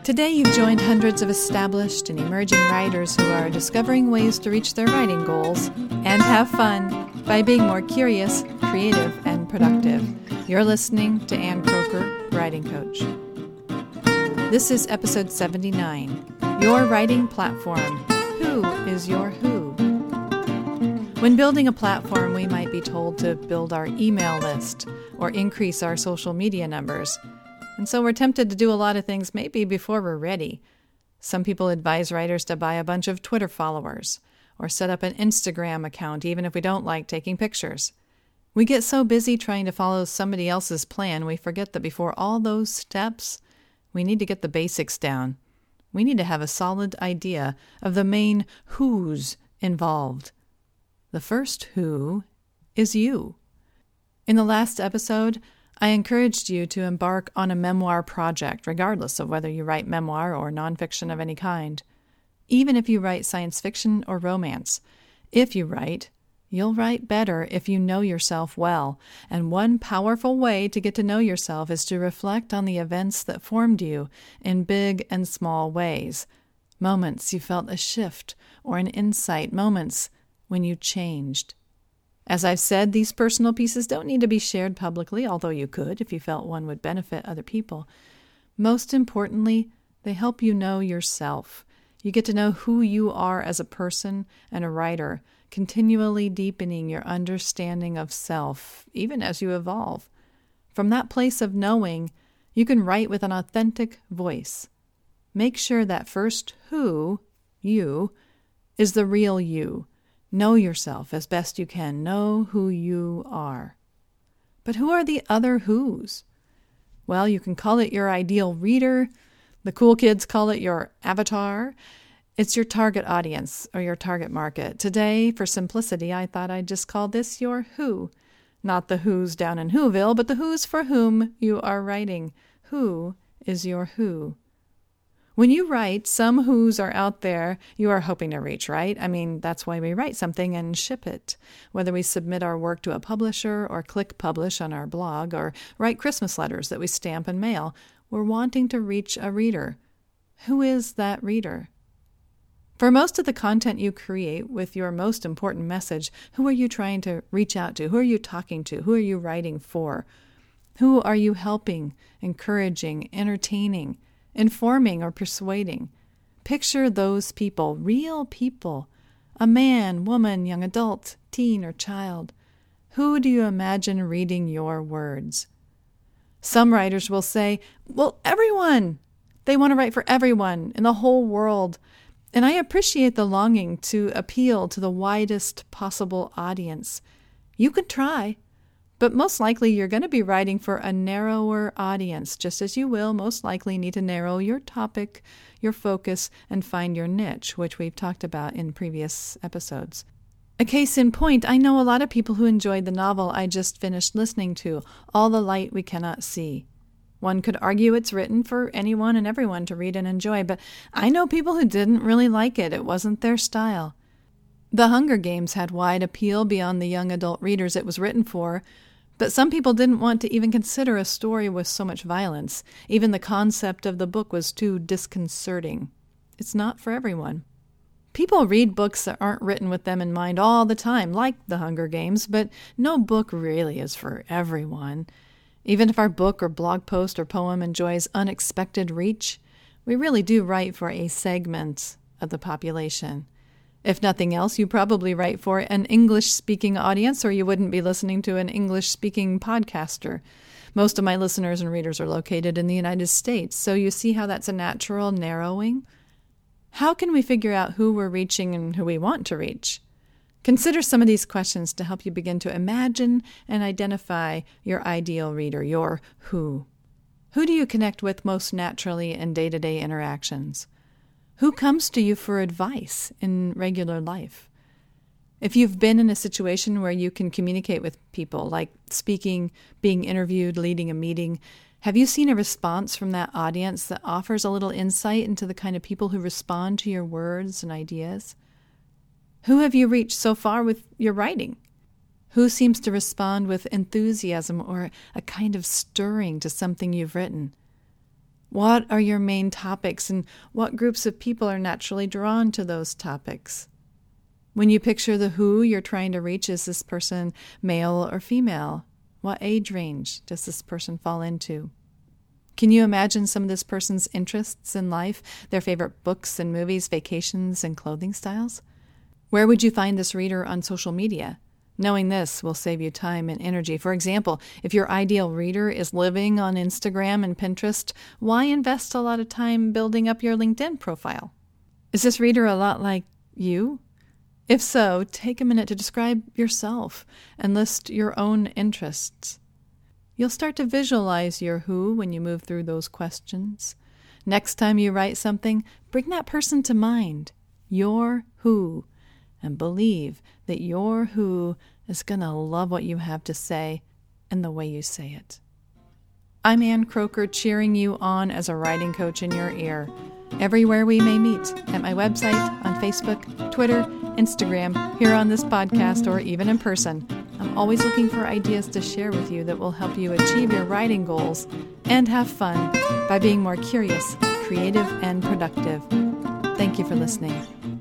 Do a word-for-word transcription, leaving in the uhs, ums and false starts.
Today you've joined hundreds of established and emerging writers who are discovering ways to reach their writing goals and have fun by being more curious, creative, and productive. You're listening to Ann Croker, Writing Coach. This is episode seventy-nine, Your Writing Platform. Who is your who? When building a platform, we might be told to build our email list or increase our social media numbers. And so we're tempted to do a lot of things maybe before we're ready. Some people advise writers to buy a bunch of Twitter followers or set up an Instagram account even if we don't like taking pictures. We get so busy trying to follow somebody else's plan, we forget that before all those steps, we need to get the basics down. We need to have a solid idea of the main who's involved. The first who is you. In the last episode, I encouraged you to embark on a memoir project, regardless of whether you write memoir or nonfiction of any kind. Even if you write science fiction or romance, if you write, you'll write better if you know yourself well. And one powerful way to get to know yourself is to reflect on the events that formed you in big and small ways. Moments you felt a shift or an insight, moments when you changed. As I've said, these personal pieces don't need to be shared publicly, although you could if you felt one would benefit other people. Most importantly, they help you know yourself. You get to know who you are as a person and a writer, continually deepening your understanding of self, even as you evolve. From that place of knowing, you can write with an authentic voice. Make sure that first who, you, is the real you. Know yourself as best you can. Know who you are. But who are the other who's? Well, you can call it your ideal reader. The cool kids call it your avatar. It's your target audience or your target market. Today, for simplicity, I thought I'd just call this your who. Not the who's down in Whoville, but the who's for whom you are writing. Who is your who? When you write, some who's are out there you are hoping to reach, right? I mean, that's why we write something and ship it. Whether we submit our work to a publisher or click publish on our blog or write Christmas letters that we stamp and mail, we're wanting to reach a reader. Who is that reader? For most of the content you create with your most important message, who are you trying to reach out to? Who are you talking to? Who are you writing for? Who are you helping, encouraging, entertaining, informing, or persuading? Picture those people, real people, a man, woman, young adult, teen, or child. Who do you imagine reading your words? Some writers will say, well, everyone. They want to write for everyone in the whole world. And I appreciate the longing to appeal to the widest possible audience. You can try. But most likely you're going to be writing for a narrower audience, just as you will most likely need to narrow your topic, your focus, and find your niche, which we've talked about in previous episodes. A case in point, I know a lot of people who enjoyed the novel I just finished listening to, All the Light We Cannot See. One could argue it's written for anyone and everyone to read and enjoy, but I know people who didn't really like it. It wasn't their style. The Hunger Games had wide appeal beyond the young adult readers it was written for, but some people didn't want to even consider a story with so much violence. Even the concept of the book was too disconcerting. It's not for everyone. People read books that aren't written with them in mind all the time, like The Hunger Games, but no book really is for everyone. Even if our book or blog post or poem enjoys unexpected reach, we really do write for a segment of the population. If nothing else, you probably write for an English-speaking audience, or you wouldn't be listening to an English-speaking podcaster. Most of my listeners and readers are located in the United States, so you see how that's a natural narrowing? How can we figure out who we're reaching and who we want to reach? Consider some of these questions to help you begin to imagine and identify your ideal reader, your who. Who do you connect with most naturally in day-to-day interactions? Who comes to you for advice in regular life? If you've been in a situation where you can communicate with people, like speaking, being interviewed, leading a meeting, have you seen a response from that audience that offers a little insight into the kind of people who respond to your words and ideas? Who have you reached so far with your writing? Who seems to respond with enthusiasm or a kind of stirring to something you've written? What are your main topics, and what groups of people are naturally drawn to those topics? When you picture the who you're trying to reach, is this person male or female? What age range does this person fall into? Can you imagine some of this person's interests in life, their favorite books and movies, vacations, and clothing styles? Where would you find this reader on social media? Knowing this will save you time and energy. For example, if your ideal reader is living on Instagram and Pinterest, why invest a lot of time building up your LinkedIn profile? Is this reader a lot like you? If so, take a minute to describe yourself and list your own interests. You'll start to visualize your who when you move through those questions. Next time you write something, bring that person to mind, your who, and believe that your who is going to love what you have to say and the way you say it. I'm Ann Croker, cheering you on as a writing coach in your ear, everywhere we may meet, at my website, on Facebook, Twitter, Instagram, here on this podcast, or even in person. I'm always looking for ideas to share with you that will help you achieve your writing goals and have fun by being more curious, creative, and productive. Thank you for listening.